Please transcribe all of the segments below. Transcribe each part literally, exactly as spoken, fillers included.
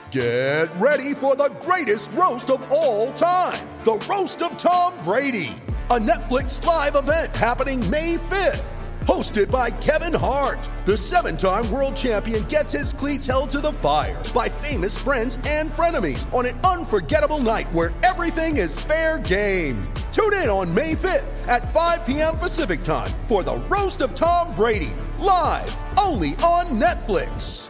Get ready for the greatest roast of all time, the Roast of Tom Brady, a Netflix live event happening May fifth. Hosted by Kevin Hart, the seven-time world champion gets his cleats held to the fire by famous friends and frenemies on an unforgettable night where everything is fair game. Tune in on May fifth at five p.m. Pacific time for the Roast of Tom Brady, live only on Netflix.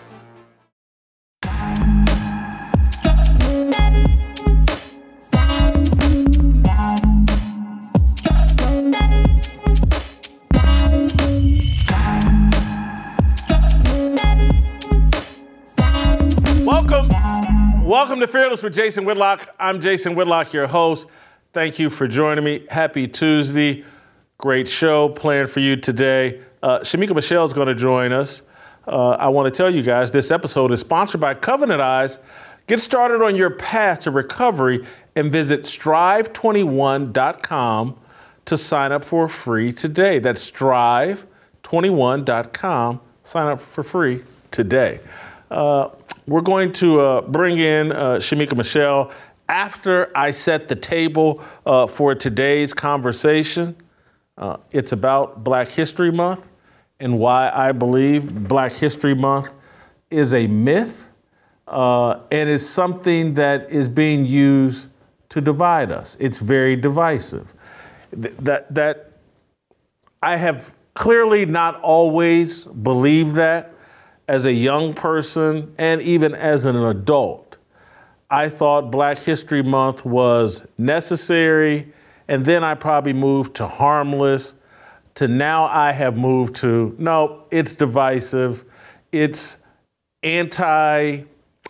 Welcome, welcome to Fearless with Jason Whitlock. I'm Jason Whitlock, your host. Thank you for joining me. Happy Tuesday. Great show planned for you today. Uh, Shamika Michelle is going to join us. Uh, I want to tell you guys this episode is sponsored by Covenant Eyes. Get started on your path to recovery and visit strive twenty-one dot com to sign up for free today. That's strive twenty-one dot com. Sign up for free today. Uh, We're going to uh, bring in uh, Shamika Michelle after I set the table uh, for today's conversation. Uh, it's about Black History Month and why I believe Black History Month is a myth uh, and is something that is being used to divide us. It's very divisive. Th- that that I have clearly not always believed that. As a young person and even as an adult, I thought Black History Month was necessary, and then I probably moved to harmless, to now I have moved to, no, it's divisive, it's anti-unity,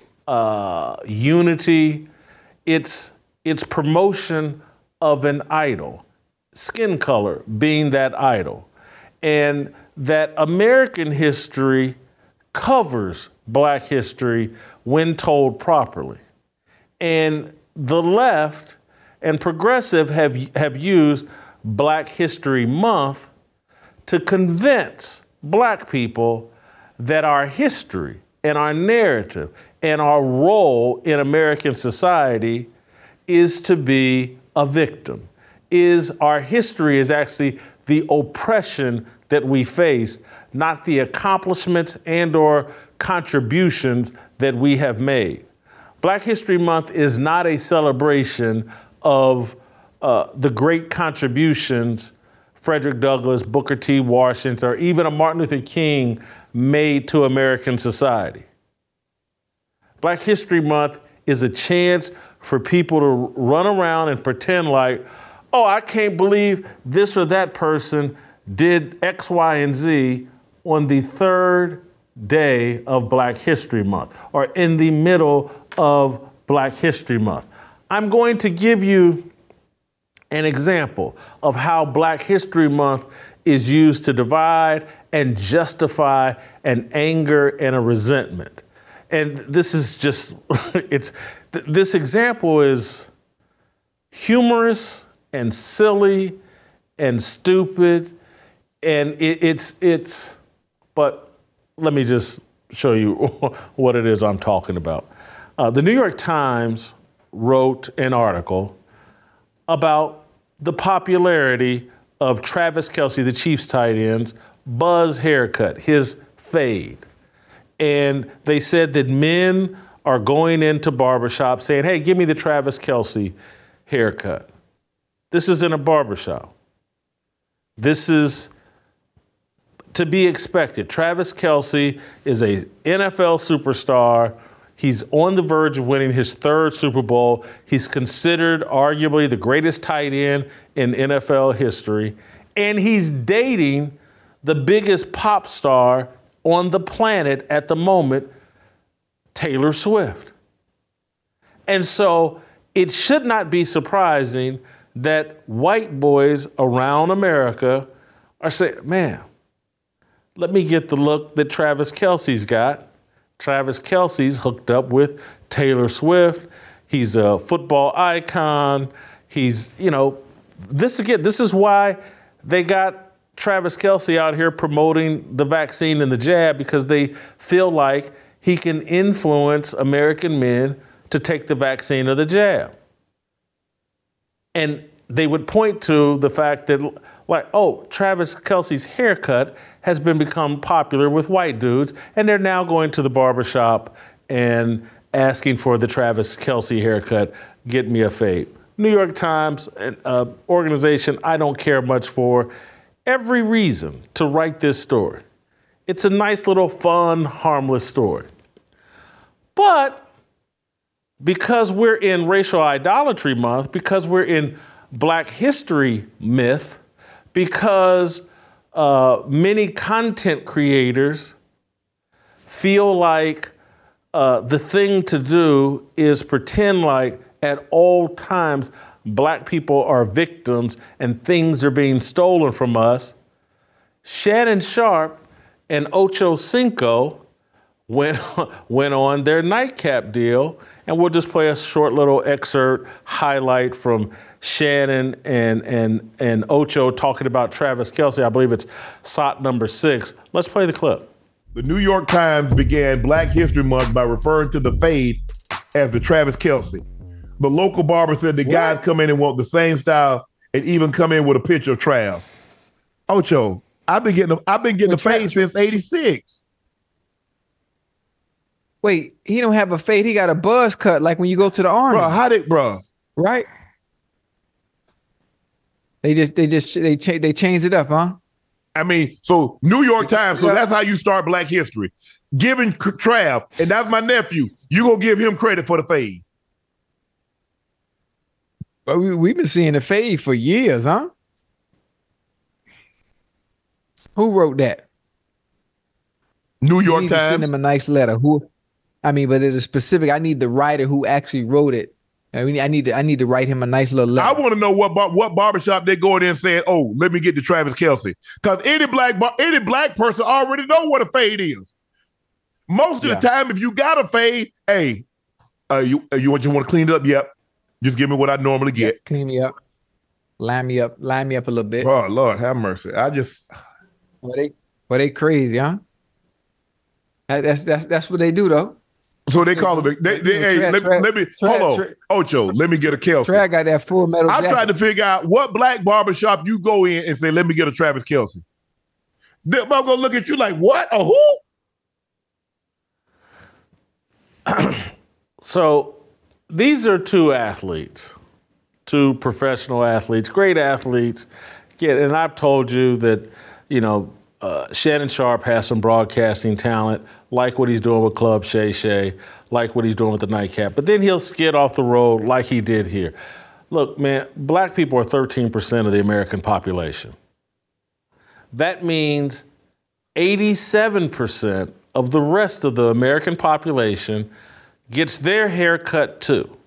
uh, it's, it's promotion of an idol, skin color being that idol, and that American history covers Black history when told properly. And the left and progressive have, have used Black History Month to convince Black people that our history and our narrative and our role in American society is to be a victim, is our history is actually the oppression that we face, not the accomplishments and or contributions that we have made. Black History Month is not a celebration of uh, the great contributions Frederick Douglass, Booker T. Washington, or even a Martin Luther King made to American society. Black History Month is a chance for people to run around and pretend like, oh, I can't believe this or that person did X, Y, and Z on the third day of Black History Month or in the middle of Black History Month. I'm going to give you an example of how Black History Month is used to divide and justify an anger and a resentment. And this is just, it's, th- this example is humorous and silly and stupid. And it, it's, it's, but let me just show you what it is I'm talking about. Uh, the New York Times wrote an article about the popularity of Travis Kelce, the Chiefs tight end's buzz haircut, his fade. And they said that men are going into barbershops saying, hey, give me the Travis Kelce haircut. This is in a barbershop. This is to be expected. Travis Kelce is a N F L superstar. He's on the verge of winning his third Super Bowl. He's considered arguably the greatest tight end in N F L history. And he's dating the biggest pop star on the planet at the moment, Taylor Swift. And so it should not be surprising that white boys around America are saying, man, let me get the look that Travis Kelce's got. Travis Kelce's hooked up with Taylor Swift. He's a football icon. He's, you know, this again, this is why they got Travis Kelce out here promoting the vaccine and the jab, because they feel like he can influence American men to take the vaccine or the jab. And they would point to the fact that, like, oh, Travis Kelce's haircut has been become popular with white dudes, and they're now going to the barbershop and asking for the Travis Kelce haircut, get me a fade. New York Times, an uh, organization I don't care much for, every reason to write this story. It's a nice little fun, harmless story. But because we're in Racial Idolatry Month, because we're in Black History Myth, because uh, many content creators feel like uh, the thing to do is pretend like at all times Black people are victims and things are being stolen from us, Shannon Sharpe and Ocho Cinco went, went on their nightcap deal. And we'll just play a short little excerpt, highlight from Shannon and, and, and Ocho talking about Travis Kelce. I believe it's S O T number six. Let's play the clip. The New York Times began Black History Month by referring to the fade as the Travis Kelce. The local barber said the what? guys come in and want the same style and even come in with a picture of Trav. Ocho, I've been getting I've been getting well, the fade Tra- since eighty-six. Wait, he don't have a fade. He got a buzz cut like when you go to the army. Bro, how did, bro? Right? They just, they just, they cha- they changed it up, huh? I mean, so New York Times. So that's how you start Black History, giving Trav, and that's my nephew. You gonna give him credit for the fade? But we we've been seeing the fade for years, huh? Who wrote that? New York you need Times. To send him a nice letter. Who? I mean, but there's a specific. I need the writer who actually wrote it. I mean, I need to. I need to write him a nice little letter. I want to know what bar, what barbershop they go in and saying, "Oh, let me get the Travis Kelce," because any black bar, any black person already know what a fade is. Most of yeah. the time, if you got a fade, hey, uh, you uh, you want you want to clean it up? Yep, just give me what I normally get. Yep, clean me up, line me up, line me up a little bit. Oh Lord, have mercy. I just. Well, they, well, they crazy, huh? That's that's that's what they do, though. So they call it. They, they, hey, Trad, let, Trad, let me Trad, hold on, Trad, Ocho. Let me get a Kelce. Trad got that full metal. I'm jacket. trying to figure out what black barbershop you go in and say, "Let me get a Travis Kelce." They're gonna look at you like, "What? A who?" So these are two athletes, two professional athletes, great athletes. Yeah, and I've told you that, you know. Uh, Shannon Sharpe has some broadcasting talent, like what he's doing with Club Shay Shay, like what he's doing with the nightcap. But then he'll skid off the road like he did here. Look, man, black people are thirteen percent of the American population. That means eighty-seven percent of the rest of the American population gets their hair cut too.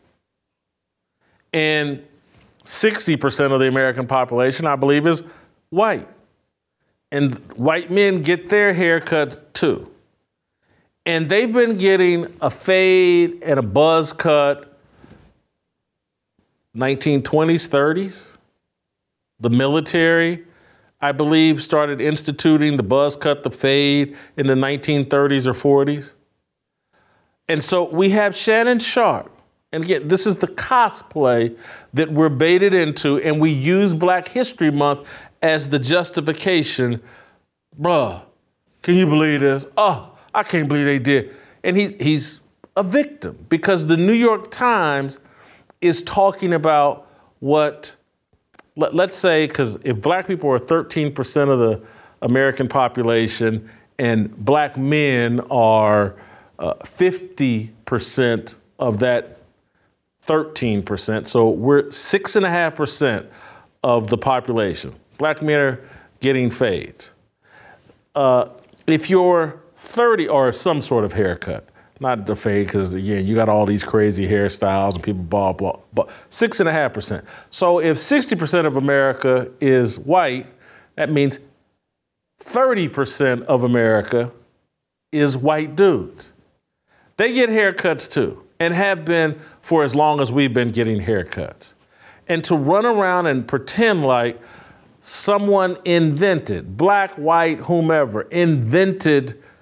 And sixty percent of the American population, I believe, is white. And white men get their haircuts too. And they've been getting a fade and a buzz cut nineteen twenties, thirties. The military, I believe, started instituting the buzz cut, the fade in the nineteen thirties or forties. And so we have Shannon Sharpe. And again, this is the cosplay that we're baited into, and we use Black History Month as the justification. Bruh, can you believe this? Oh, I can't believe they did. And he, he's a victim because the New York Times is talking about what, let, let's say, because if black people are thirteen percent of the American population and black men are uh, fifty percent of that thirteen percent, so we're six and a half percent of the population. Black men are getting fades. Uh, if you're thirty or some sort of haircut, not the fade, because again, you got all these crazy hairstyles and people blah, blah, blah, six and a half percent. So if sixty percent of America is white, that means thirty percent of America is white dudes. They get haircuts too, and have been for as long as we've been getting haircuts. And to run around and pretend like someone invented, black, white, whomever, invented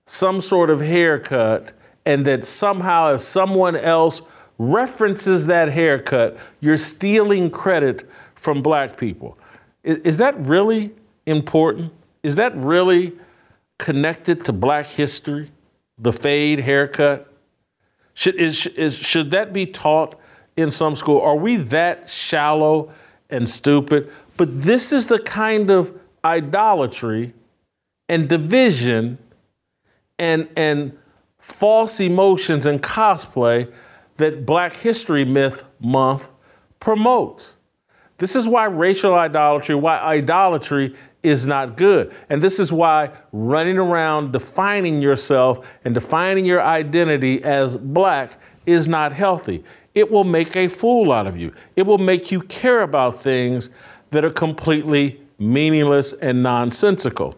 some sort of haircut, and that somehow if someone else references that haircut, you're stealing credit from black people. Is, is that really important? Is that really connected to black history? The fade haircut? Should, is, is, should that be taught in some school? Are we that shallow and stupid? But this is the kind of idolatry and division and, and false emotions and cosplay that Black History Myth Month promotes. This is why racial idolatry, why idolatry is not good. And this is why running around defining yourself and defining your identity as black is not healthy. It will make a fool out of you. It will make you care about things that are completely meaningless and nonsensical.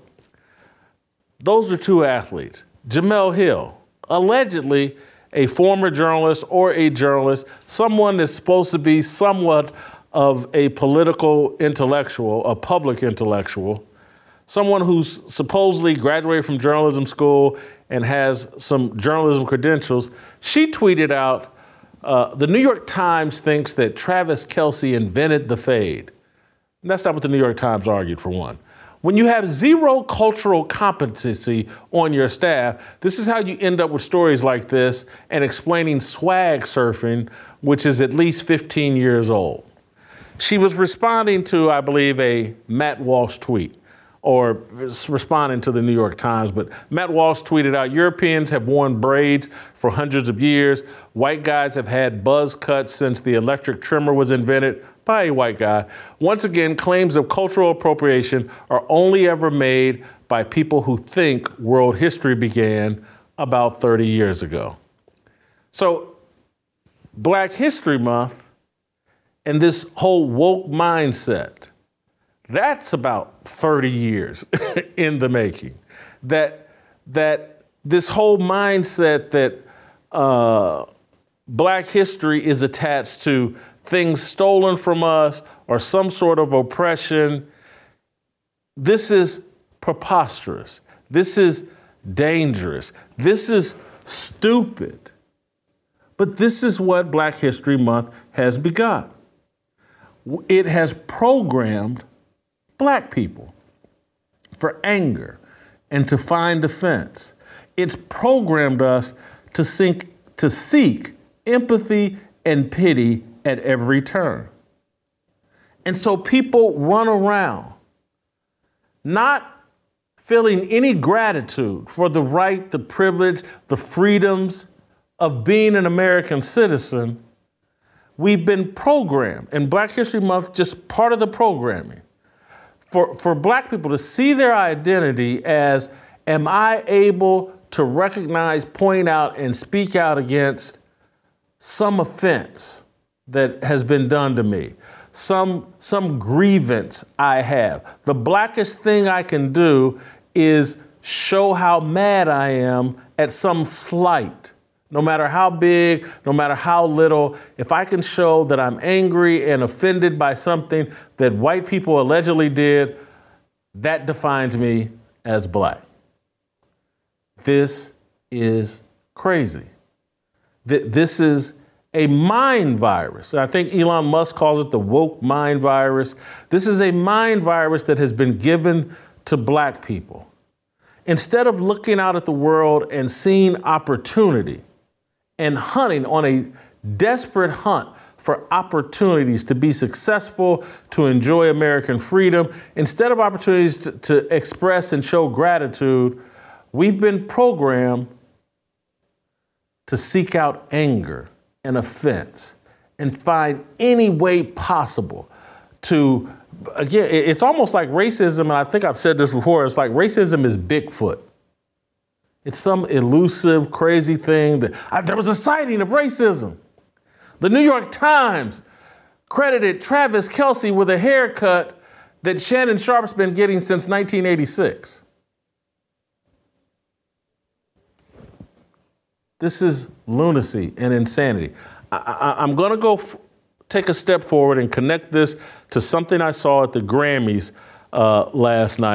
Those are two athletes. Jemele Hill, allegedly a former journalist or a journalist, someone that's supposed to be somewhat of a political intellectual, a public intellectual, someone who's supposedly graduated from journalism school and has some journalism credentials. She tweeted out, uh, the New York Times thinks that Travis Kelce invented the fade. And that's not what the New York Times argued, for one. When you have zero cultural competency on your staff, this is how you end up with stories like this and explaining swag surfing, which is at least fifteen years old. She was responding to, I believe, a Matt Walsh tweet, or responding to the New York Times. But Matt Walsh tweeted out, Europeans have worn braids for hundreds of years. White guys have had buzz cuts since the electric trimmer was invented by a white guy. Once again, claims of cultural appropriation are only ever made by people who think world history began about thirty years ago. So Black History Month and this whole woke mindset, that's about thirty years in the making. That, that this whole mindset that uh, Black history is attached to things stolen from us or some sort of oppression, this is preposterous. This is dangerous. This is stupid. But this is what Black History Month has begun. It has programmed black people for anger and to find defense. It's programmed us to seek, to seek empathy and pity at every turn. And so people run around not feeling any gratitude for the right, the privilege, the freedoms of being an American citizen. We've been programmed, and Black History Month, just part of the programming, for, for black people to see their identity as, am I able to recognize, point out, and speak out against some offense that has been done to me, some, some grievance I have. The blackest thing I can do is show how mad I am at some slight. No matter how big, no matter how little, if I can show that I'm angry and offended by something that white people allegedly did, that defines me as black. This is crazy. This is a mind virus. I think Elon Musk calls it the woke mind virus. This is a mind virus that has been given to black people. Instead of looking out at the world and seeing opportunity, and hunting on a desperate hunt for opportunities to be successful, to enjoy American freedom, instead of opportunities to, to express and show gratitude, we've been programmed to seek out anger and offense and find any way possible to, again, it's almost like racism, and I think I've said this before, it's like racism is Bigfoot. It's some elusive, crazy thing that I, there was a sighting of racism. The New York Times credited Travis Kelce with a haircut that Shannon Sharpe's been getting since nineteen eighty-six. This is lunacy and insanity. I, I, I'm going to go f- take a step forward and connect this to something I saw at the Grammys uh, last night,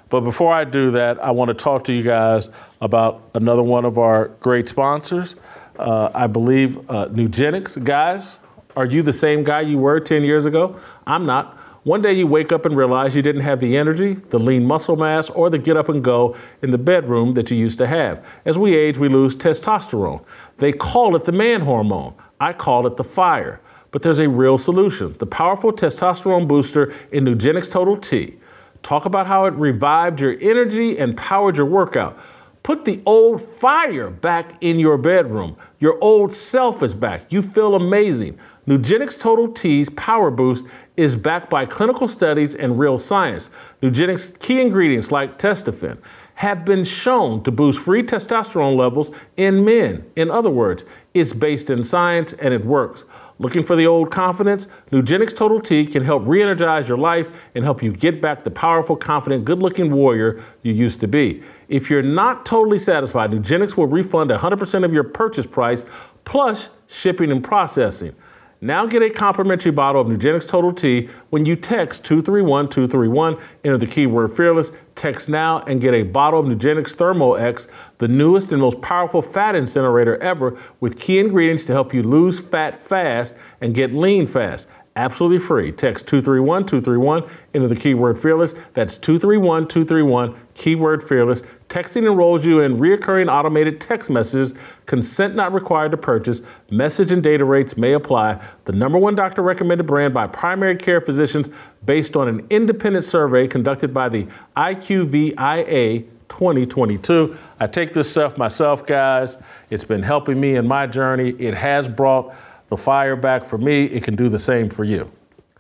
But before I do that, I want to talk to you guys about another one of our great sponsors. Uh, I believe uh, Nugenix. Guys, are you the same guy you were ten years ago? I'm not. One day you wake up and realize you didn't have the energy, the lean muscle mass, or the get up and go in the bedroom that you used to have. As we age, we lose testosterone. They call it the man hormone. I call it the fire. But there's a real solution. The powerful testosterone booster in Nugenix Total T. Talk about how it revived your energy and powered your workout. Put the old fire back in your bedroom. Your old self is back. You feel amazing. Nugenix Total T's Power Boost is backed by clinical studies and real science. Nugenix key ingredients like Testofen have been shown to boost free testosterone levels in men. In other words, it's based in science and it works. Looking for the old confidence? Nugenix Total T can help re-energize your life and help you get back the powerful, confident, good-looking warrior you used to be. If you're not totally satisfied, Nugenix will refund one hundred percent of your purchase price plus shipping and processing. Now get a complimentary bottle of Nugenix Total T when you text two three one two three one, enter the keyword fearless, text now, and get a bottle of Nugenix Thermo X, the newest and most powerful fat incinerator ever, with key ingredients to help you lose fat fast and get lean fast. Absolutely free. Text two three one two three one, enter the keyword fearless. That's two three one two three one, keyword fearless. Texting enrolls you in recurring automated text messages. Consent not required to purchase. Message and data rates may apply. The number one doctor recommended brand by primary care physicians based on an independent survey conducted by the I Q V I A twenty twenty-two. I take this stuff myself, guys. It's been helping me in my journey. It has brought the fire back for me. It can do the same for you.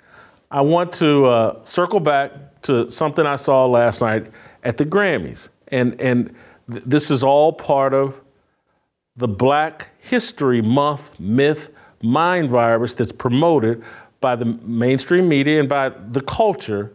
I want to uh, circle back to something I saw last night at the Grammys. And, and th- this is all part of the Black History Month myth mind virus that's promoted by the mainstream media and by the culture.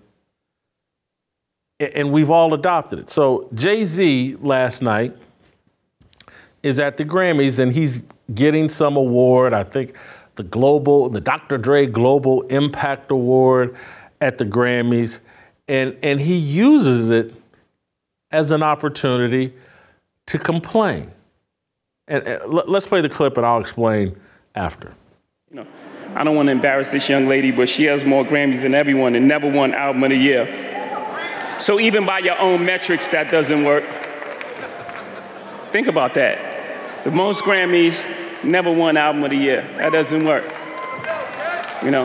And we've all adopted it. So Jay-Z last night is at the Grammys and he's getting some award. I think the global, the Doctor Dre Global Impact Award at the Grammys. And, and he uses it as an opportunity to complain. And, and let's play the clip and I'll explain after. You know, I don't want to embarrass this young lady, but she has more Grammys than everyone and never won Album of the Year. So even by your own metrics, that doesn't work. Think about that. The most Grammys, never won Album of the Year. That doesn't work. You know?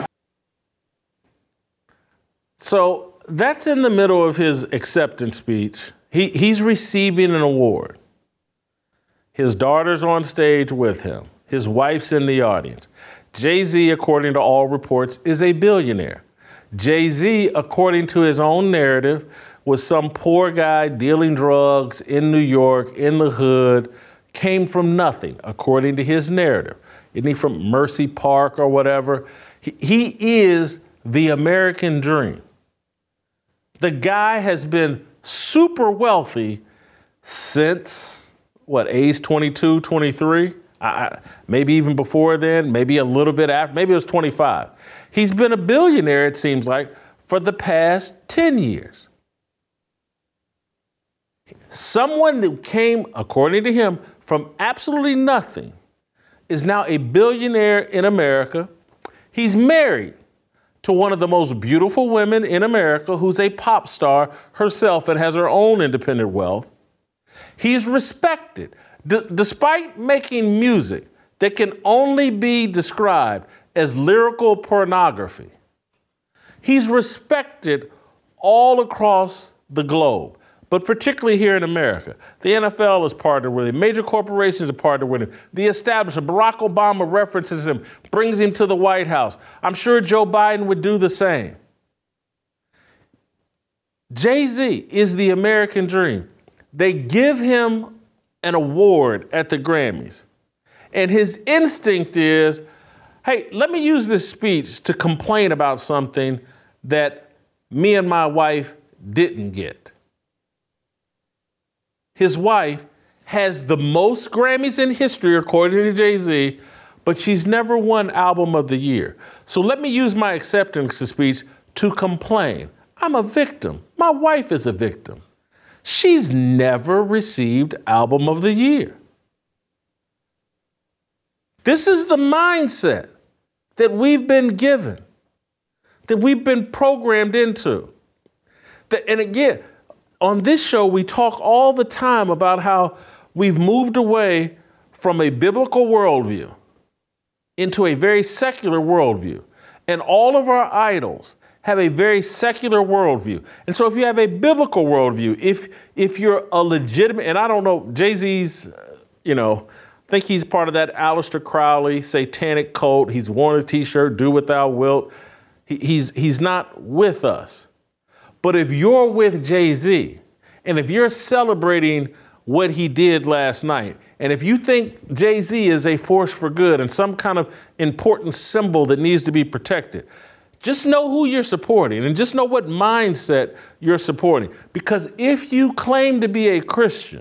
So that's in the middle of his acceptance speech. He, he's receiving an award. His daughter's on stage with him. His wife's in the audience. Jay-Z, according to all reports, is a billionaire. Jay-Z, according to his own narrative, was some poor guy dealing drugs in New York, in the hood, came from nothing, according to his narrative. Isn't he from Mercy Park or whatever? He, he is the American dream. The guy has been super wealthy since, what, age twenty-two, twenty-three? I, maybe even before then, maybe a little bit after, maybe it was twenty-five. He's been a billionaire, it seems like, for the past ten years. Someone that came, according to him, from absolutely nothing is now a billionaire in America. He's married to one of the most beautiful women in America who's a pop star herself and has her own independent wealth. He's respected. D- despite making music that can only be described as lyrical pornography, he's respected all across the globe, but particularly here in America. The N F L is partnered with him. Major corporations are partnered with him. The establishment, Barack Obama references him, brings him to the White House. I'm sure Joe Biden would do the same. Jay-Z is the American dream. They give him an award at the Grammys, and his instinct is, hey, let me use this speech to complain about something that me and my wife didn't get. His wife has the most Grammys in history, according to Jay-Z, but she's never won Album of the Year. So let me use my acceptance speech to complain. I'm a victim. My wife is a victim. She's never received Album of the Year. This is the mindset that we've been given, that we've been programmed into. And again, on this show, we talk all the time about how we've moved away from a biblical worldview into a very secular worldview. And all of our idols have a very secular worldview. And so if you have a biblical worldview, if if you're a legitimate, and I don't know, Jay-Z's, you know, I think he's part of that Aleister Crowley satanic cult. He's worn a t-shirt, do what thou wilt. He, he's, he's not with us. But if you're with Jay-Z, and if you're celebrating what he did last night, and if you think Jay-Z is a force for good and some kind of important symbol that needs to be protected, just know who you're supporting and just know what mindset you're supporting. Because if you claim to be a Christian,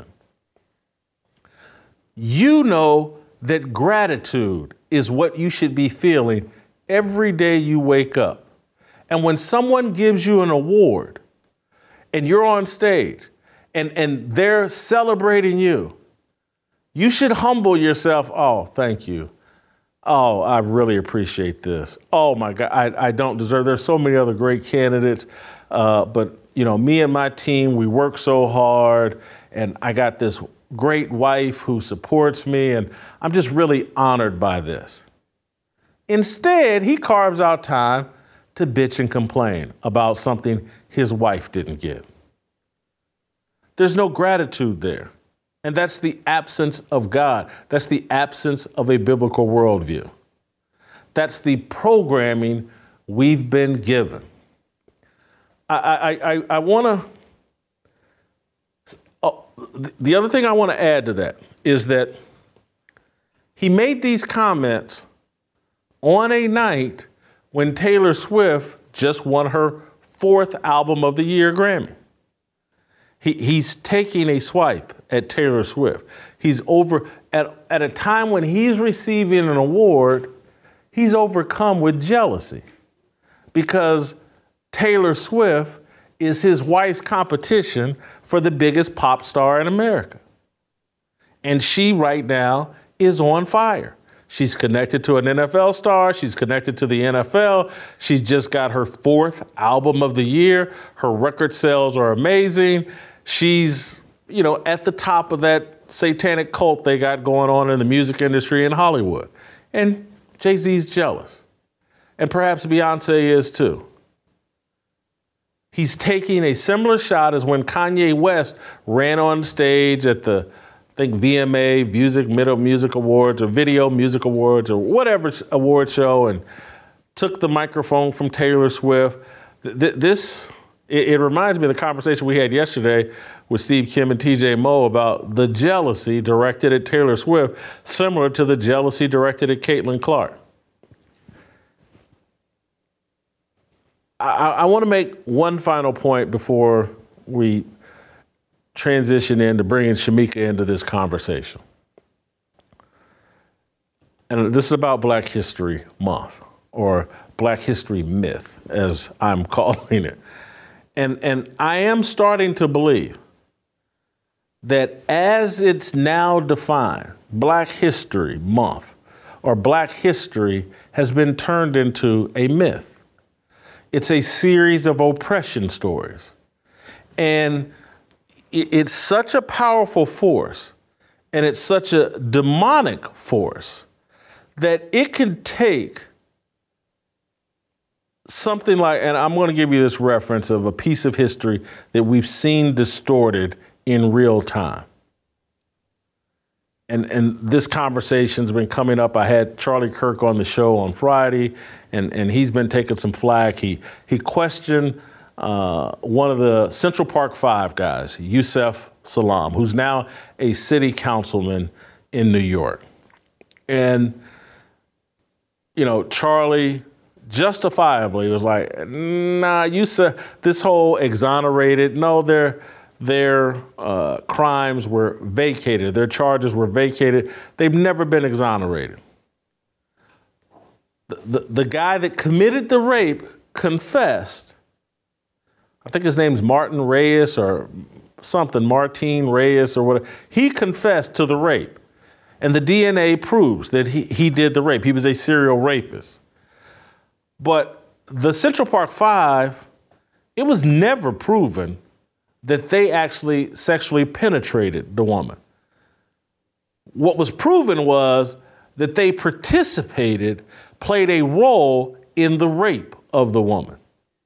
you know that gratitude is what you should be feeling every day you wake up. And when someone gives you an award and you're on stage and, and they're celebrating you, you should humble yourself. Oh, thank you. Oh, I really appreciate this. Oh my God, I, I don't deserve. There's so many other great candidates, uh, but you know, me and my team, we work so hard, and I got this great wife who supports me, and I'm just really honored by this. Instead, he carves out time to bitch and complain about something his wife didn't get. There's no gratitude there. And that's the absence of God. That's the absence of a biblical worldview. That's the programming we've been given. I, I, I, I want to, oh, the other thing I want to add to that is that he made these comments on a night when Taylor Swift just won her fourth Album of the Year Grammy. He, he's taking a swipe at Taylor Swift. He's over, at, at a time when he's receiving an award, he's overcome with jealousy because Taylor Swift is his wife's competition for the biggest pop star in America. And she right now is on fire. She's connected to an N F L star. She's connected to the N F L. She's just got her fourth Album of the Year. Her record sales are amazing. She's, you know, at the top of that satanic cult they got going on in the music industry in Hollywood. And Jay-Z's jealous. And perhaps Beyonce is too. He's taking a similar shot as when Kanye West ran on stage at the, I think, V M A, Music Middle Music Awards, or Video Music Awards, or whatever award show, and took the microphone from Taylor Swift. Th- this, it, it reminds me of the conversation we had yesterday with Steve Kim and T J Moe about the jealousy directed at Taylor Swift, similar to the jealousy directed at Caitlin Clark. I, I want to make one final point before we transition into bringing Shamika into this conversation. And this is about Black History Month, or Black History Myth, as I'm calling it. And, and I am starting to believe that as it's now defined, Black History Month, or Black history, has been turned into a myth. It's a series of oppression stories. And it's such a powerful force, and it's such a demonic force, that it can take something like, and I'm going to give you this reference of a piece of history that we've seen distorted in real time. And, and this conversation's been coming up. I had Charlie Kirk on the show on Friday, and, and he's been taking some flack. He, he questioned uh, one of the Central Park Five guys, Yusef Salaam, who's now a city councilman in New York. And, you know, Charlie justifiably was like, nah, Yusef, this whole exonerated, no, they're, Their uh, crimes were vacated. Their charges were vacated. They've never been exonerated. The, the, the guy that committed the rape confessed. I think his name's Martin Reyes or something, Martin Reyes or whatever, he confessed to the rape. And the D N A proves that he, he did the rape. He was a serial rapist. But the Central Park Five, it was never proven that they actually sexually penetrated the woman. What was proven was that they participated, played a role in the rape of the woman.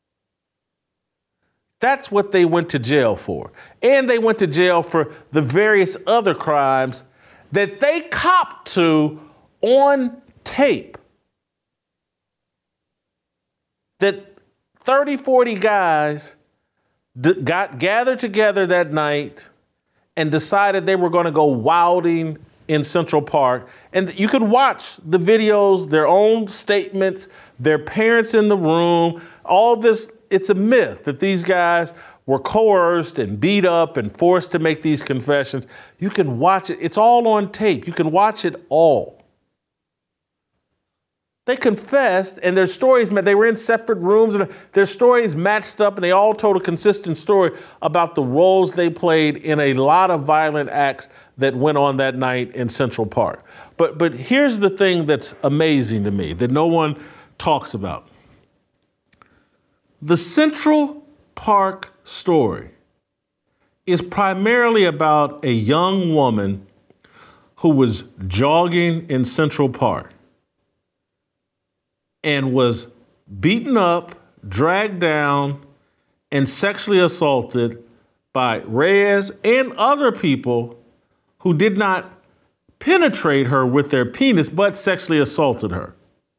That's what they went to jail for. And they went to jail for the various other crimes that they copped to on tape. That thirty, forty guys d- got gathered together that night and decided they were going to go wilding in Central Park. And you could watch the videos, their own statements, their parents in the room, all this. It's a myth that these guys were coerced and beat up and forced to make these confessions. You can watch it. It's all on tape. You can watch it all. They confessed, and their stories, they were in separate rooms, and their stories matched up, and they all told a consistent story about the roles they played in a lot of violent acts that went on that night in Central Park. But, but here's the thing that's amazing to me that no one talks about. The Central Park story is primarily about a young woman who was jogging in Central Park and was beaten up, dragged down, and sexually assaulted by Reyes and other people who did not penetrate her with their penis, but sexually assaulted her.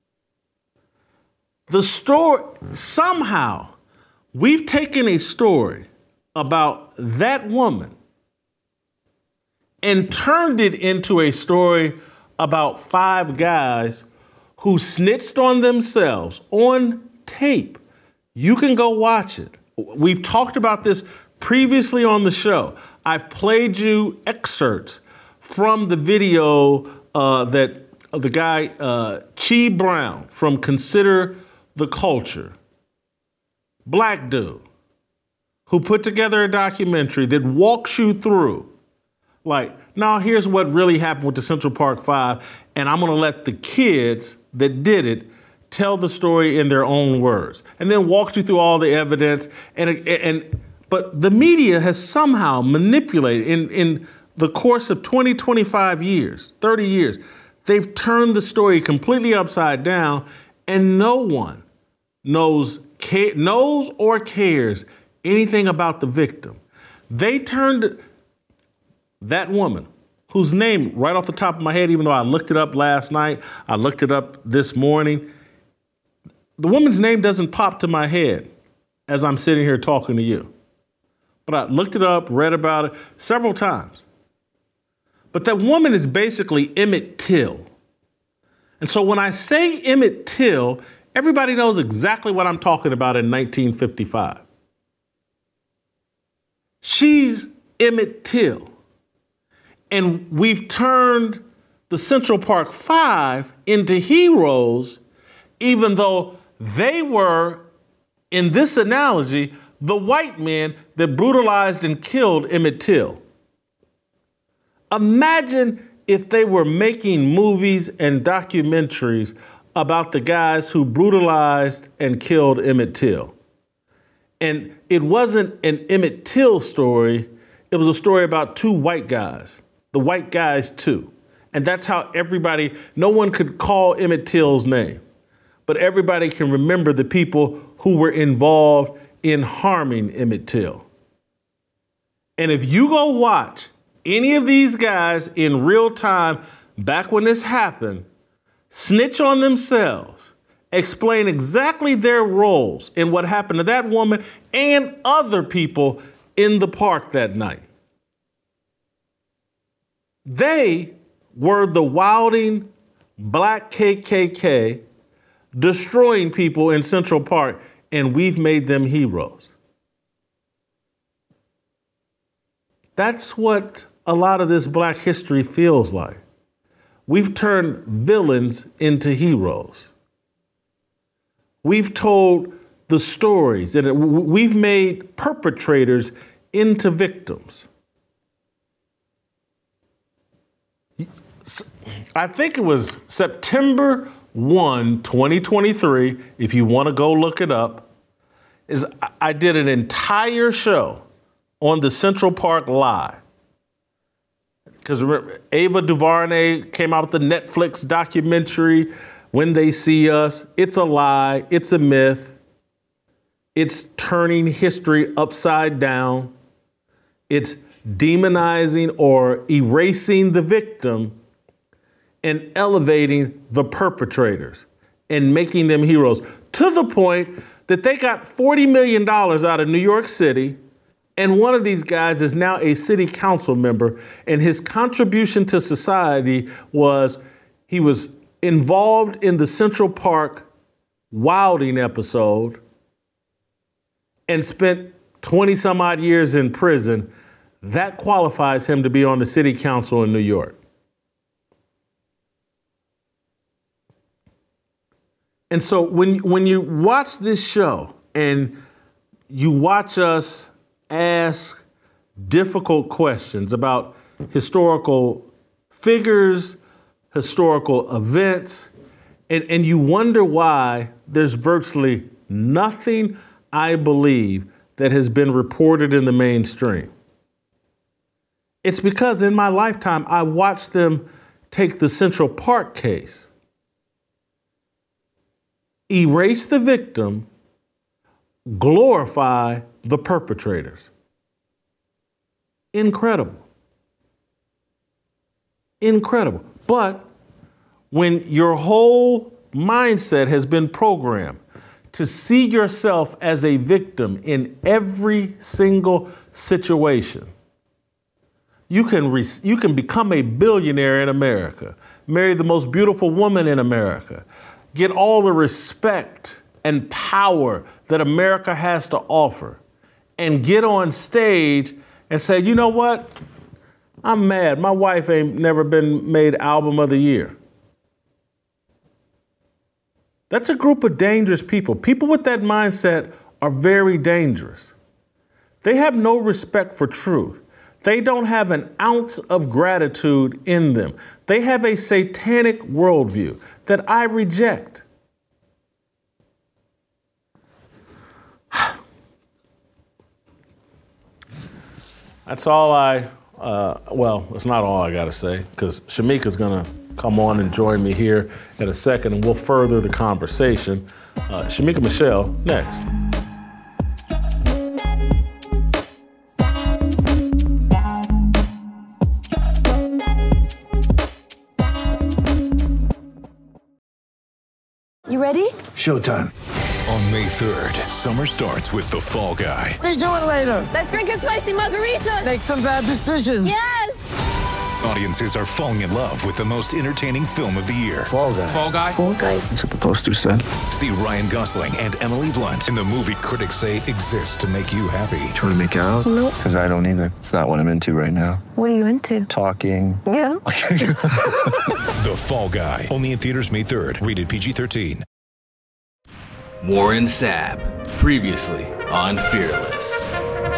The story, somehow, we've taken a story about that woman and turned it into a story about five guys who snitched on themselves on tape. You can go watch it. We've talked about this previously on the show. I've played you excerpts from the video uh, that uh, the guy, uh, Chi Brown from Consider the Culture, black dude, who put together a documentary that walks you through, like, now here's what really happened with the Central Park Five, and I'm gonna let the kids that did it tell the story in their own words, and then walks you through all the evidence. And and but the media has somehow manipulated in, in the course of twenty, twenty-five years, thirty years, they've turned the story completely upside down, and no one knows ca- knows or cares anything about the victim. They turned that woman, whose name, right off the top of my head, even though I looked it up last night, I looked it up this morning, the woman's name doesn't pop to my head as I'm sitting here talking to you. But I looked it up, read about it several times. But that woman is basically Emmett Till. And so when I say Emmett Till, everybody knows exactly what I'm talking about in nineteen fifty-five. She's Emmett Till. And we've turned the Central Park Five into heroes, even though they were, in this analogy, the white men that brutalized and killed Emmett Till. Imagine if they were making movies and documentaries about the guys who brutalized and killed Emmett Till. And it wasn't an Emmett Till story, it was a story about two white guys. The white guys too. And that's how everybody, no one could call Emmett Till's name, but everybody can remember the people who were involved in harming Emmett Till. And if you go watch any of these guys in real time, back when this happened, snitch on themselves, explain exactly their roles in what happened to that woman and other people in the park that night. They were the wilding black K K K destroying people in Central Park, and we've made them heroes. That's what a lot of this black history feels like. We've turned villains into heroes. We've told the stories, and we've made perpetrators into victims. I think it was September first, twenty twenty-three, if you want to go look it up, is I did an entire show on the Central Park lie. Because remember, Ava DuVernay came out with the Netflix documentary, When They See Us. It's a lie. It's a myth. It's turning history upside down. It's demonizing or erasing the victim and elevating the perpetrators and making them heroes, to the point that they got forty million dollars out of New York City, and one of these guys is now a city council member, and his contribution to society was he was involved in the Central Park wilding episode and spent twenty some odd years in prison. That qualifies him to be on the city council in New York. And so when, when you watch this show and you watch us ask difficult questions about historical figures, historical events, and, and you wonder why there's virtually nothing, I believe, that has been reported in the mainstream. It's because in my lifetime, I watched them take the Central Park case, erase the victim, glorify the perpetrators. Incredible. Incredible. But when your whole mindset has been programmed to see yourself as a victim in every single situation, you can re- you can become a billionaire in America, marry the most beautiful woman in America, get all the respect and power that America has to offer, and get on stage and say, you know what? I'm mad. My wife ain't never been made album of the year. That's a group of dangerous people. People with that mindset are very dangerous. They have no respect for truth. They don't have an ounce of gratitude in them. They have a satanic worldview that I reject. That's all I, uh, well, it's not all I got to say, because Shamika's going to come on and join me here in a second, and we'll further the conversation. Uh, Shamika Michelle, next. You ready? Showtime. On May third, summer starts with The Fall Guy. Let's do it later. Let's drink a spicy margarita. Make some bad decisions. Yes! Audiences are falling in love with the most entertaining film of the year. Fall Guy. Fall Guy? Fall guy. That's what the poster said. See Ryan Gosling and Emily Blunt in the movie critics say exists to make you happy. Trying to make it out? Nope. Because I don't either. It's not what I'm into right now. What are you into? Talking. Yeah. The Fall Guy. Only in theaters May third. Rated P G thirteen. Warren Sapp, previously on Fearless.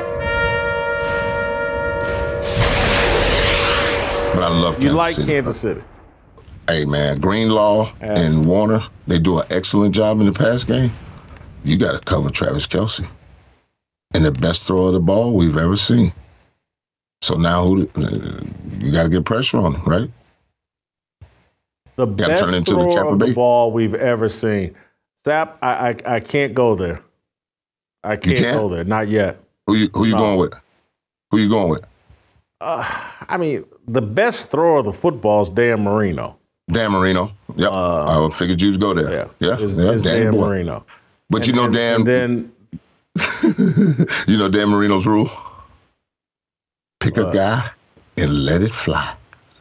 But I love Kansas You like City. Kansas City? Hey, man, Greenlaw Yeah. and Warner, they do an excellent job in the pass game. You got to cover Travis Kelce. And the best thrower of the ball we've ever seen. So now who? Uh, you got to get pressure on him, right? The Gotta best turn into the thrower Tampa of the Bay. ball we've ever seen. Sapp, I, I I can't go there. I can't, can't? go there. Not yet. Who you who you No. going with? Who you going with? Uh, I mean, the best thrower of the football is Dan Marino. Dan Marino. Yep. Uh, I figured you'd go there. Yeah, Yeah. It's, yeah. it's Dan, Dan boy. Marino. But And- you know and- Dan. And then you know Dan Marino's rule. Pick a What? guy and let it fly.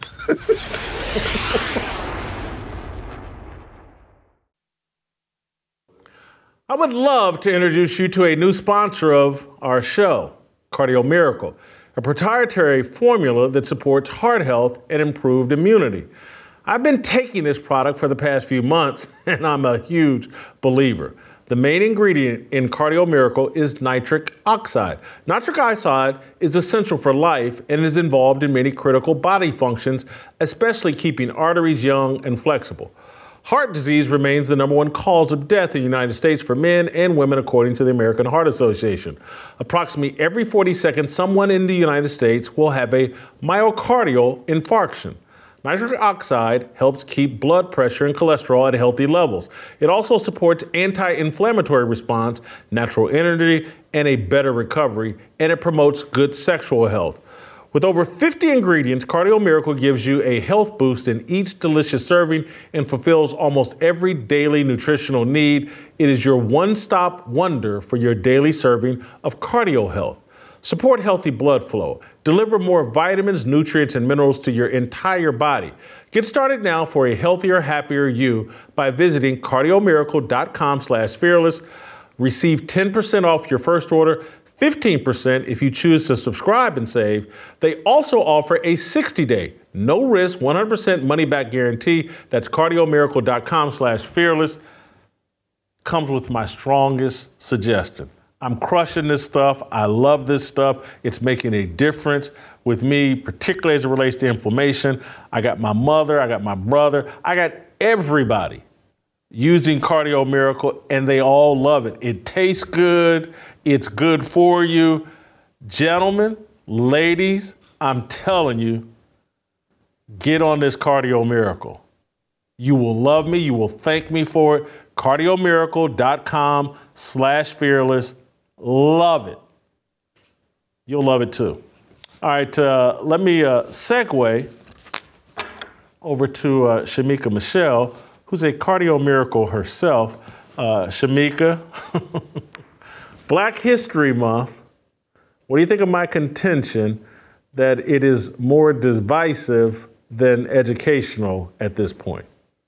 I would love to introduce you to a new sponsor of our show, Cardio Miracle, a proprietary formula that supports heart health and improved immunity. I've been taking this product for the past few months, and I'm a huge believer. The main ingredient in Cardio Miracle is nitric oxide. Nitric oxide is essential for life and is involved in many critical body functions, especially keeping arteries young and flexible. Heart disease remains the number one cause of death in the United States for men and women, according to the American Heart Association. Approximately every forty seconds, someone in the United States will have a myocardial infarction. Nitric oxide helps keep blood pressure and cholesterol at healthy levels. It also supports anti-inflammatory response, natural energy, and a better recovery, and it promotes good sexual health. With over fifty ingredients, Cardio Miracle gives you a health boost in each delicious serving and fulfills almost every daily nutritional need. It is your one-stop wonder for your daily serving of cardio health. Support healthy blood flow. Deliver more vitamins, nutrients, and minerals to your entire body. Get started now for a healthier, happier you by visiting cardiomiracle.com slash fearless. Receive ten percent off your first order, fifteen percent if you choose to subscribe and save. They also offer a sixty-day, no-risk, one hundred percent money-back guarantee. That's cardiomiracle.com slash fearless. Comes with my strongest suggestion. I'm crushing this stuff. I love this stuff. It's making a difference with me, particularly as it relates to inflammation. I got my mother, I got my brother, I got everybody using Cardio Miracle, and they all love it. It tastes good. It's good for you. Gentlemen, ladies, I'm telling you, get on this Cardio Miracle. You will love me. You will thank me for it. cardiomiracle.com slash fearless. Love it. You'll love it too. All right, uh, let me uh, segue over to uh, Shamika Michelle, who's a Cardio Miracle herself. Uh, Shamika, Black History Month. What do you think of my contention that it is more divisive than educational at this point?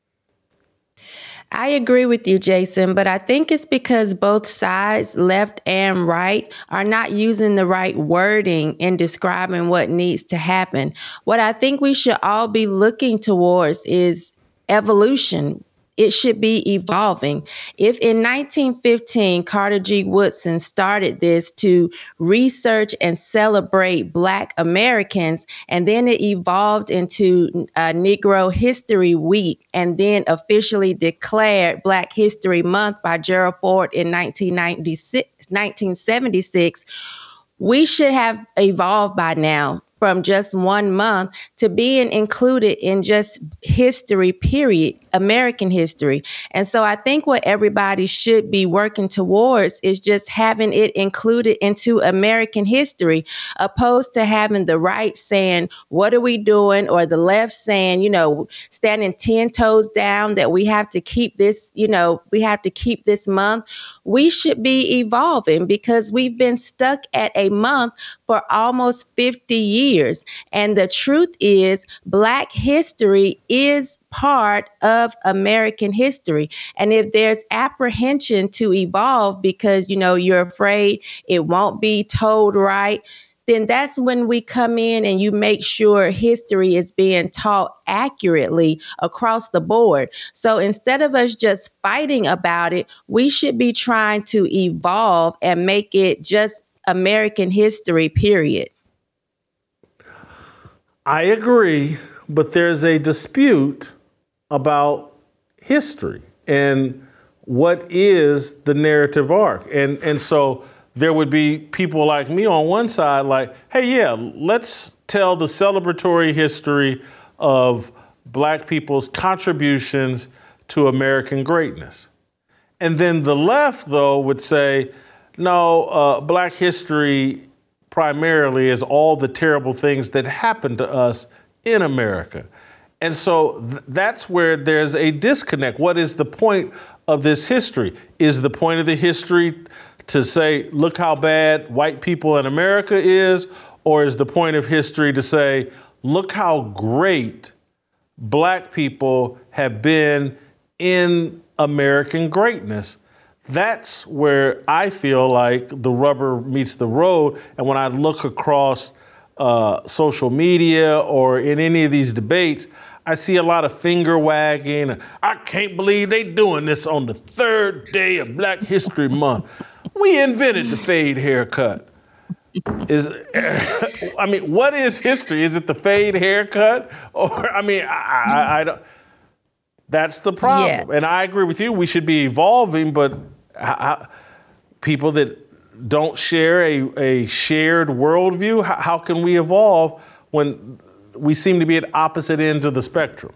I agree with you, Jason, but I think it's because both sides, left and right, are not using the right wording in describing what needs to happen. What I think we should all be looking towards is evolution. It should be evolving. If in nineteen fifteen, Carter G. Woodson started this to research and celebrate Black Americans, and then it evolved into uh, Negro History Week, and then officially declared Black History Month by Gerald Ford in nineteen seventy-six, we should have evolved by now from just one month to being included in just history, period, American history. And so I think what everybody should be working towards is just having it included into American history, opposed to having the right saying, what are we doing? Or the left saying, you know, standing ten toes down that we have to keep this, you know, we have to keep this month. We should be evolving because we've been stuck at a month for almost fifty years. And the truth is, Black history is part of American history. And if there's apprehension to evolve because, you know, you're afraid it won't be told right, then that's when we come in and you make sure history is being taught accurately across the board. So instead of us just fighting about it, we should be trying to evolve and make it just American history, period. I agree, but there's a dispute about history and what is the narrative arc. And and so there would be people like me on one side like, hey, yeah, let's tell the celebratory history of Black people's contributions to American greatness. And then the left, though, would say, no, uh, Black history primarily is all the terrible things that happened to us in America. And so th- that's where there's a disconnect. What is the point of this history? Is the point of the history to say, look how bad white people in America is? Or is the point of history to say, look how great Black people have been in American greatness? That's where I feel like the rubber meets the road. And when I look across uh, social media or in any of these debates, I see a lot of finger wagging. I can't believe they doing this on the third day of Black History Month. We invented the fade haircut. Is I mean, what is history? Is it the fade haircut? Or I mean, I, I, I don't. That's the problem. Yeah. And I agree with you. We should be evolving, but how, people that don't share a, a shared worldview, how, how can we evolve when we seem to be at opposite ends of the spectrum?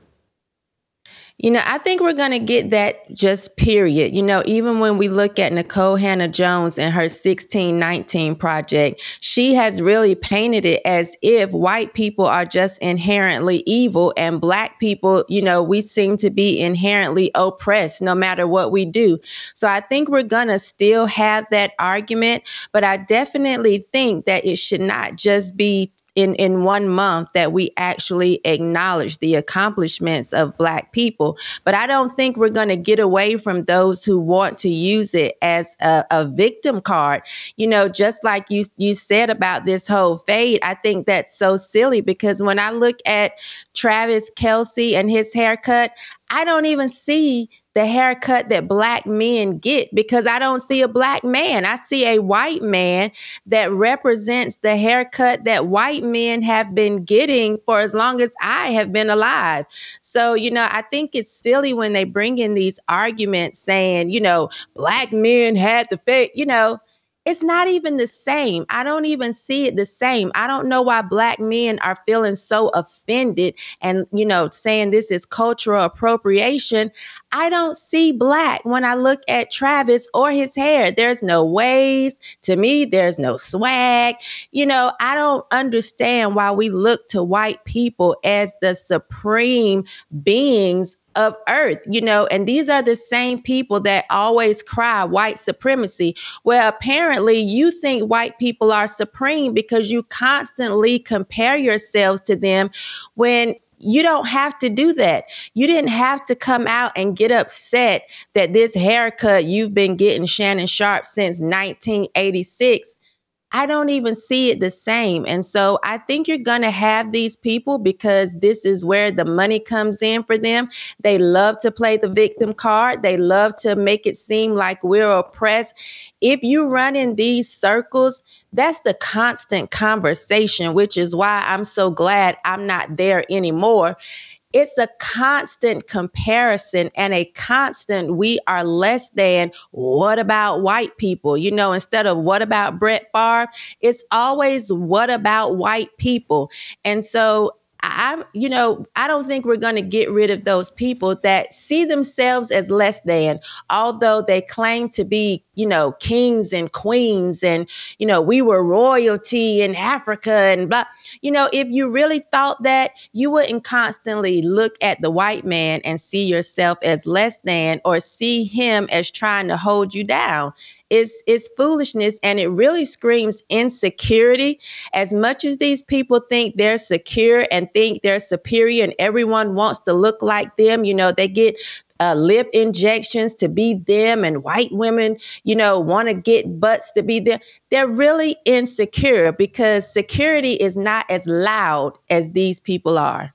You know, I think we're going to get that just period. You know, even when we look at Nicole Hannah-Jones and her sixteen nineteen project, she has really painted it as if white people are just inherently evil and Black people, you know, we seem to be inherently oppressed no matter what we do. So I think we're going to still have that argument, but I definitely think that it should not just be In, in one month that we actually acknowledge the accomplishments of Black people. But I don't think we're going to get away from those who want to use it as a, a victim card. You know, just like you, you said about this whole fade, I think that's so silly because when I look at Travis Kelce and his haircut, I don't even see the haircut that Black men get because I don't see a Black man. I see a white man that represents the haircut that white men have been getting for as long as I have been alive. So, you know, I think it's silly when they bring in these arguments saying, you know, Black men had the fade, you know. It's not even the same. I don't even see it the same. I don't know why Black men are feeling so offended and, you know, saying this is cultural appropriation. I don't see Black when I look at Travis or his hair. There's no waves. To me, there's no swag. You know, I don't understand why we look to white people as the supreme beings of earth, you know, and these are the same people that always cry white supremacy. Well, apparently you think white people are supreme because you constantly compare yourselves to them when you don't have to do that. You didn't have to come out and get upset that this haircut you've been getting, Shannon Sharpe, since nineteen eighty-six. I don't even see it the same. And so I think you're going to have these people because this is where the money comes in for them. They love to play the victim card. They love to make it seem like we're oppressed. If you run in these circles, that's the constant conversation, which is why I'm so glad I'm not there anymore. It's a constant comparison and a constant, we are less than, what about white people? You know, instead of what about Brett Favre, it's always what about white people? And so I'm, you know, I don't think we're going to get rid of those people that see themselves as less than, although they claim to be, you know, kings and queens and, you know, we were royalty in Africa and blah. You know, if you really thought that, you wouldn't constantly look at the white man and see yourself as less than or see him as trying to hold you down. It's, it's foolishness, and it really screams insecurity. As much as these people think they're secure and think they're superior and everyone wants to look like them, you know, they get uh, lip injections to be them, and white women, you know, want to get butts to be them. They're really insecure because security is not as loud as these people are.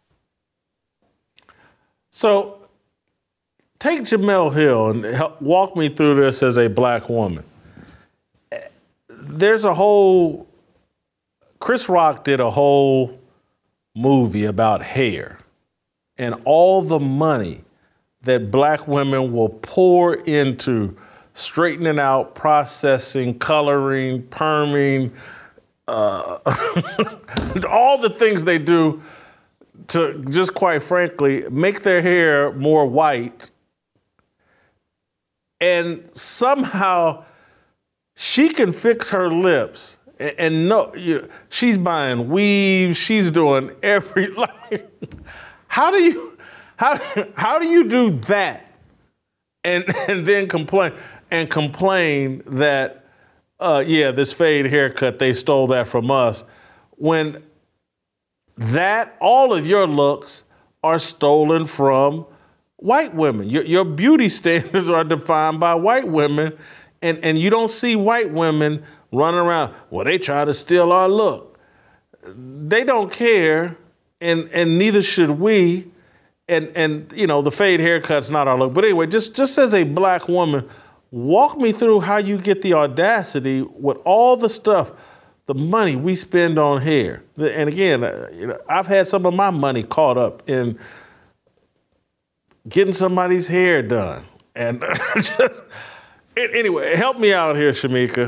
So take Jemele Hill and help walk me through this as a Black woman. There's a whole, Chris Rock did a whole movie about hair and all the money that Black women will pour into straightening out, processing, coloring, perming, uh, all the things they do to just quite frankly make their hair more white. And somehow she can fix her lips and, and no, you know, she's buying weaves, she's doing every, like, how do you, how, how do you do that and, and then complain and complain that, uh, yeah, this fade haircut, they stole that from us, when that, all of your looks are stolen from white women. Your, your beauty standards are defined by white women, and, and you don't see white women running around, well, they try to steal our look. They don't care, and, and neither should we. and and you know the fade haircut's not our look. But anyway, just just as a black woman, walk me through how you get the audacity with all the stuff, the money we spend on hair. And again, uh, you know, I've had some of my money caught up in getting somebody's hair done. And just anyway, help me out here, Shamika.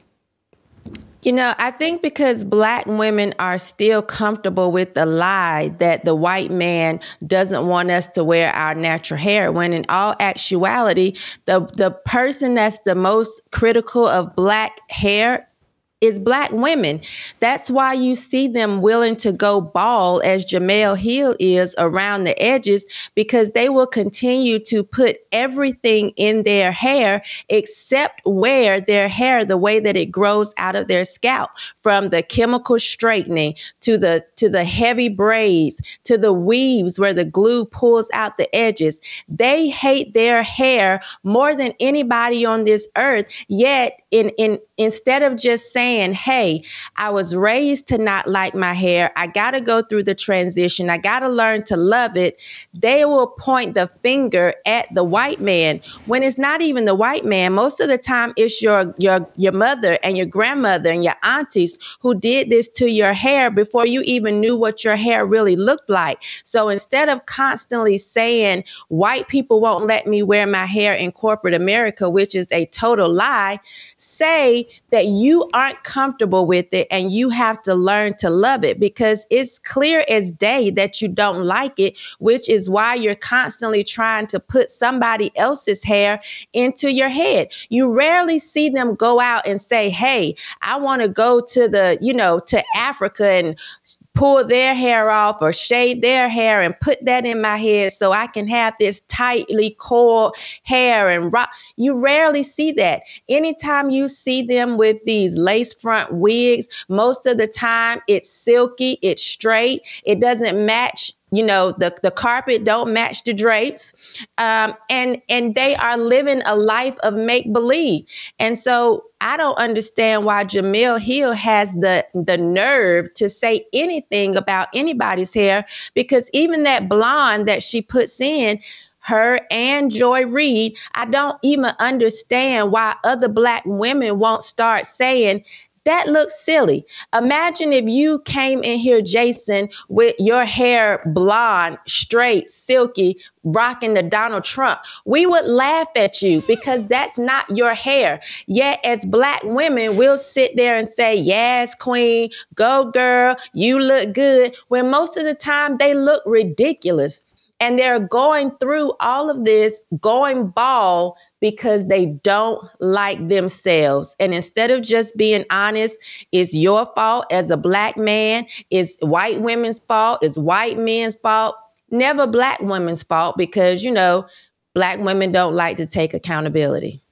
You know, I think because black women are still comfortable with the lie that the white man doesn't want us to wear our natural hair, when in all actuality, the, the person that's the most critical of black hair is black women. That's why you see them willing to go bald, as Jemele Hill is, around the edges, because they will continue to put everything in their hair except wear their hair the way that it grows out of their scalp, from the chemical straightening to the to the heavy braids to the weaves where the glue pulls out the edges. They hate their hair more than anybody on this earth, yet in in instead of just saying, hey, I was raised to not like my hair, I got to go through the transition, I got to learn to love it, they will point the finger at the white man, when it's not even the white man. Most of the time, it's your your your mother and your grandmother and your aunties who did this to your hair before you even knew what your hair really looked like. So instead of constantly saying, white people won't let me wear my hair in corporate America, which is a total lie, say that you aren't comfortable with it and you have to learn to love it, because it's clear as day that you don't like it, which is why you're constantly trying to put somebody else's hair into your head. You rarely see them go out and say, hey, I want to go to the, you know, to Africa and pull their hair off or shade their hair and put that in my head so I can have this tightly coiled hair and rock. You rarely see that. Anytime you see them with these lace front wigs, most of the time it's silky, it's straight, it doesn't match. You know, the, the carpet don't match the drapes. Um, and, and they are living a life of make-believe. And so I don't understand why Jemele Hill has the, the nerve to say anything about anybody's hair, because even that blonde that she puts in, her and Joy Reid, I don't even understand why other black women won't start saying, that looks silly. Imagine if you came in here, Jason, with your hair blonde, straight, silky, rocking the Donald Trump. We would laugh at you because that's not your hair. Yet as black women, we'll sit there and say, yes, queen, go girl, you look good, when most of the time they look ridiculous. And they're going through all of this, going bald, because they don't like themselves. And instead of just being honest, it's your fault as a black man, it's white women's fault, it's white men's fault, never black women's fault, because, you know, black women don't like to take accountability.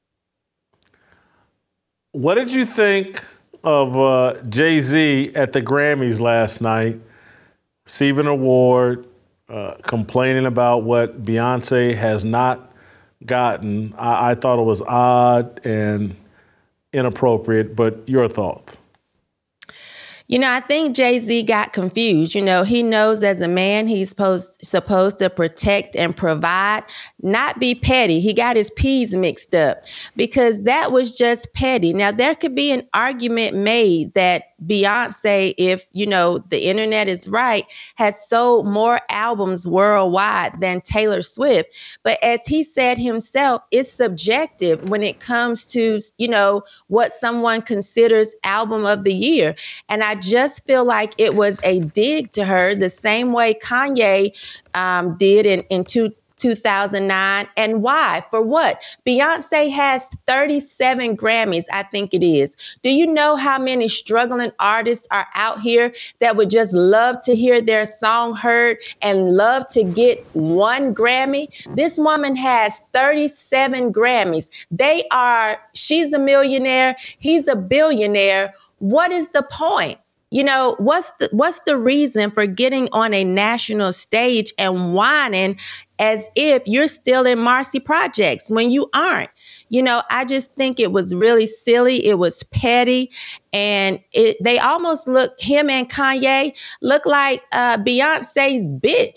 What did you think of uh, Jay-Z at the Grammys last night, receiving an award, uh, complaining about what Beyonce has not gotten? I, I thought it was odd and inappropriate, but your thoughts? You know, I think Jay-Z got confused. You know, he knows as a man, he's supposed, supposed to protect and provide, not be petty. He got his P's mixed up, because that was just petty. Now, there could be an argument made that Beyonce, if, you know, the internet is right, has sold more albums worldwide than Taylor Swift. But as he said himself, it's subjective when it comes to, you know, what someone considers album of the year. And I just feel like it was a dig to her, the same way Kanye um, did in, in two, two thousand nine. And why? For what? Beyonce has thirty-seven Grammys, I think it is. Do you know how many struggling artists are out here that would just love to hear their song heard and love to get one Grammy? This woman has thirty-seven Grammys. They are, she's a millionaire, he's a billionaire. What is the point? You know, what's the what's the reason for getting on a national stage and whining as if you're still in Marcy Projects when you aren't? You know, I just think it was really silly. It was petty. And it, they almost look, him and Kanye look like uh, Beyonce's bitch.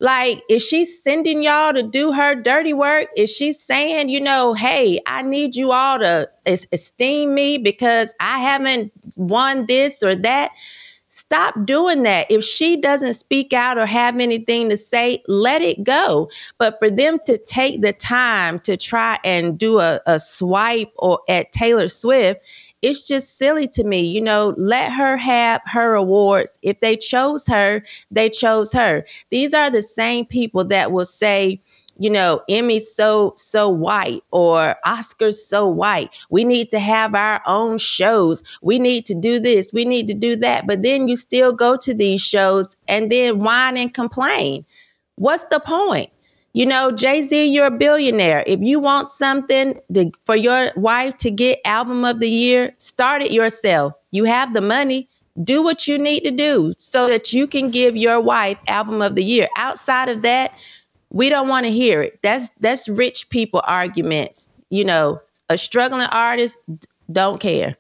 Like, is she sending y'all to do her dirty work? Is she saying, you know, hey, I need you all to es- esteem me because I haven't won this or that? Stop doing that. If she doesn't speak out or have anything to say, let it go. But for them to take the time to try and do a, a swipe or at Taylor Swift, it's just silly to me. You know, let her have her awards. If they chose her, they chose her. These are the same people that will say, you know, Emmy's so, so white or Oscar's so white. We need to have our own shows. We need to do this. We need to do that. But then you still go to these shows and then whine and complain. What's the point? You know, Jay-Z, you're a billionaire. If you want something to, for your wife to get album of the year, start it yourself. You have the money. Do what you need to do so that you can give your wife album of the year. Outside of that, we don't want to hear it. That's that's rich people arguments. You know, a struggling artist don't care.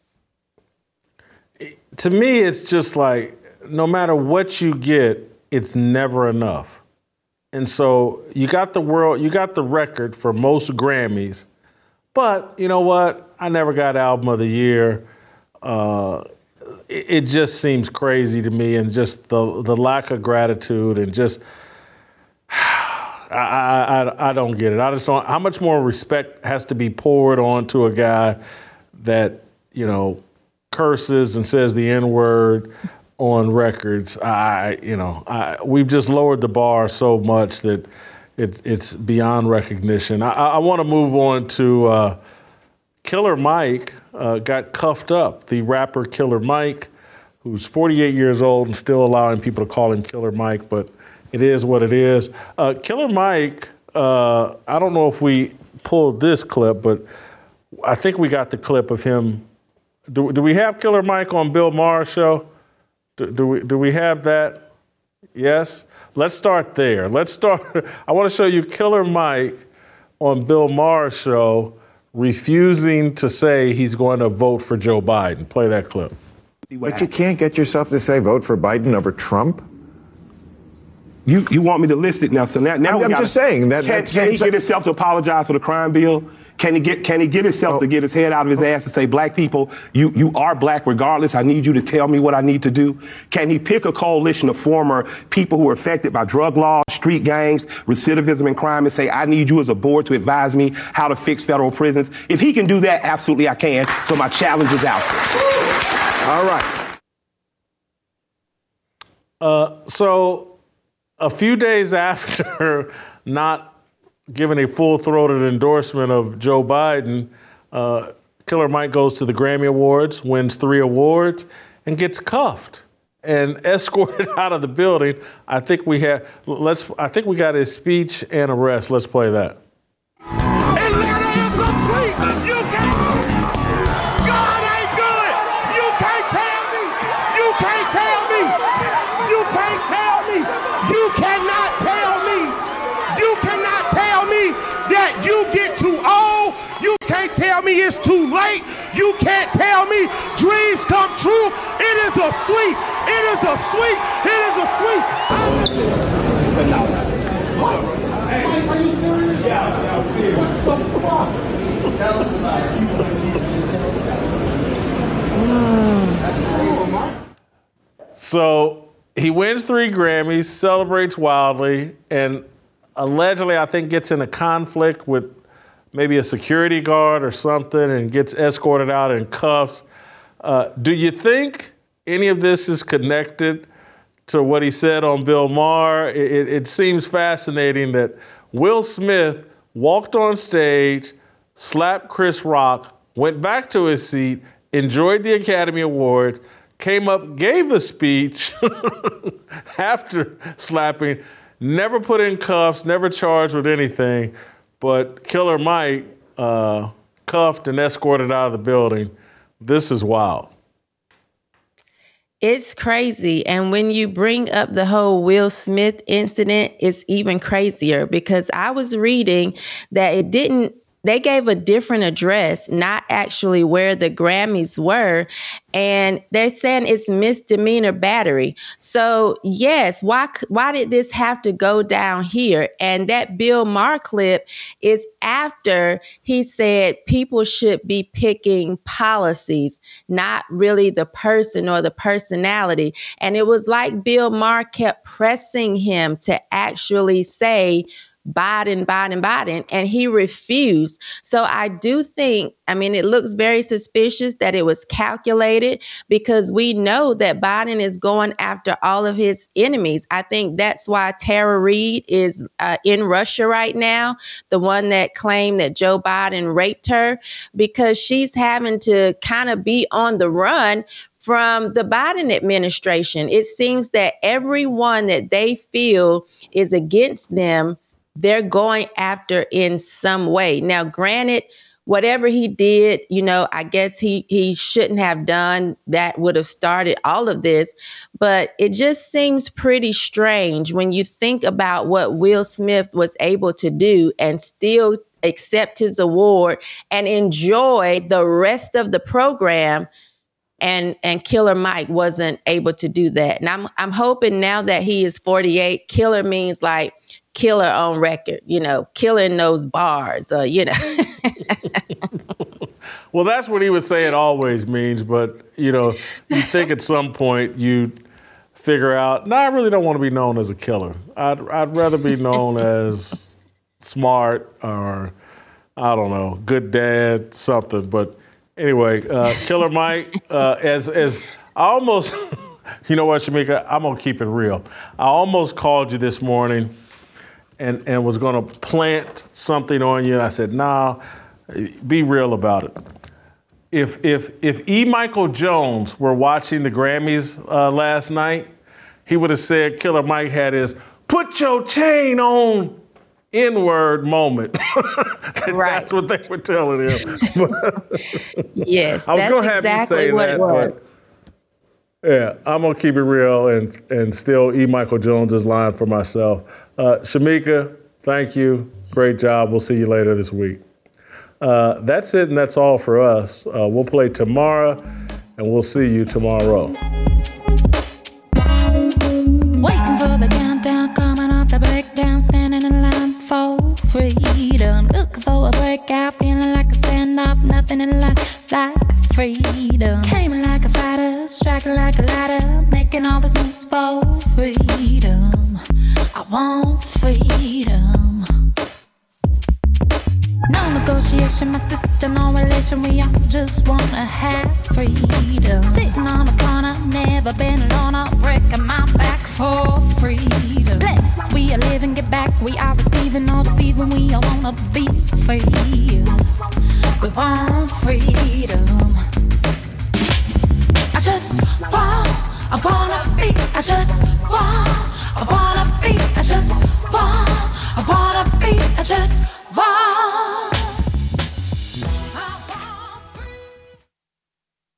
To me, it's just like no matter what you get, it's never enough. And so you got the world, you got the record for most Grammys, but you know what? I never got album of the year. Uh, it, it just seems crazy to me, and just the the lack of gratitude and just I, I I don't get it. I just don't. How much more respect has to be poured onto a guy that, you know, curses and says the N-word on records? I, you know, I, we've just lowered the bar so much that it's it's beyond recognition. I, I want to move on to uh, Killer Mike. Uh, got cuffed up. The rapper Killer Mike, who's forty-eight years old and still allowing people to call him Killer Mike, but it is what it is. Uh, Killer Mike, uh, I don't know if we pulled this clip, but I think we got the clip of him. Do, do we have Killer Mike on Bill Maher's show? Do, do we do we have that? Yes? Let's start there. Let's start. I want to show you Killer Mike on Bill Maher's show refusing to say he's going to vote for Joe Biden. Play that clip. But you can't get yourself to say vote for Biden over Trump? You you want me to list it now? So now, now I'm, we I'm gotta, just saying that. Can, can he get himself to apologize for the crime bill? Can he get Can he get himself oh. to get his head out of his ass and say, black people, you you are black regardless. I need you to tell me what I need to do. Can he pick a coalition of former people who are affected by drug laws, street gangs, recidivism, and crime, and say, I need you as a board to advise me how to fix federal prisons? If he can do that, absolutely I can. So my challenge is out there. All right. Uh, so. A few days after not giving a full-throated endorsement of Joe Biden, uh, Killer Mike goes to the Grammy Awards, wins three awards, and gets cuffed and escorted out of the building. I think we have. Let's. I think we got his speech and arrest. Let's play that. Atlanta is complete. You can't. God ain't good. You can't tell me. You can't tell me. You can't tell me. You cannot tell me, you cannot tell me that you get too old. You can't tell me it's too late. You can't tell me dreams come true. It is a sweet, it is a sweet, it is a sweet. Are you serious? Yeah, I'm serious. What the fuck? Tell us about it. So he wins three Grammys, celebrates wildly, and allegedly, I think, gets in a conflict with maybe a security guard or something and gets escorted out in cuffs. Uh, do you think any of this is connected to what he said on Bill Maher? It, it, it seems fascinating that Will Smith walked on stage, slapped Chris Rock, went back to his seat, enjoyed the Academy Awards, came up, gave a speech after slapping, never put in cuffs, never charged with anything, but Killer Mike uh, cuffed and escorted out of the building. This is wild. It's crazy. And when you bring up the whole Will Smith incident, it's even crazier because I was reading that it didn't they gave a different address, not actually where the Grammys were. And they're saying it's misdemeanor battery. So yes, why why did this have to go down here? And that Bill Maher clip is after he said people should be picking policies, not really the person or the personality. And it was like Bill Maher kept pressing him to actually say Biden, Biden, Biden, and he refused. So I do think, I mean, it looks very suspicious that it was calculated because we know that Biden is going after all of his enemies. I think that's why Tara Reid is uh, in Russia right now, the one that claimed that Joe Biden raped her, because she's having to kind of be on the run from the Biden administration. It seems that everyone that they feel is against them, they're going after in some way. Now, granted, whatever he did, you know, I guess he he shouldn't have done. That would have started all of this. But it just seems pretty strange when you think about what Will Smith was able to do and still accept his award and enjoy the rest of the program. And and Killer Mike wasn't able to do that. And I'm I'm hoping now that he is forty-eight, Killer means like killer on record, you know, killing those bars, uh, you know. Well, that's what he would say it always means. But, you know, you think at some point you'd figure out, no, I really don't want to be known as a killer. I'd, I'd rather be known as smart or, I don't know, good dad, something. But anyway, uh, Killer Mike, uh, as as I almost, you know what, Shamika, I'm going to keep it real. I almost called you this morning and, and was going to plant something on you. And I said, nah, be real about it. If if if E. Michael Jones were watching the Grammys uh, last night, he would have said Killer Mike had his put your chain on N-word moment. Right. That's what they were telling him. Yes, I was that's gonna have exactly you say what that, it was. but yeah, I'm gonna keep it real and and steal E. Michael Jones's line for myself. Uh, Shamika, thank you. Great job. We'll see you later this week. Uh, that's it, and that's all for us. Uh, we'll play tomorrow, and we'll see you tomorrow. Waiting for the countdown, coming off the breakdown, standing in line for freedom. Looking for a breakout, feeling like a standoff, nothing in life like freedom. Came in like a fighter, striking like a ladder, making all these moves for freedom. I want freedom. No negotiation, my sister, no relation. We all just wanna have freedom. Sitting on the corner, never been alone. I'm breaking my back for freedom. Blessed, we are living, get back. We are receiving, all deceiving. We all wanna be free. We want freedom. I just want, I wanna be. I just want.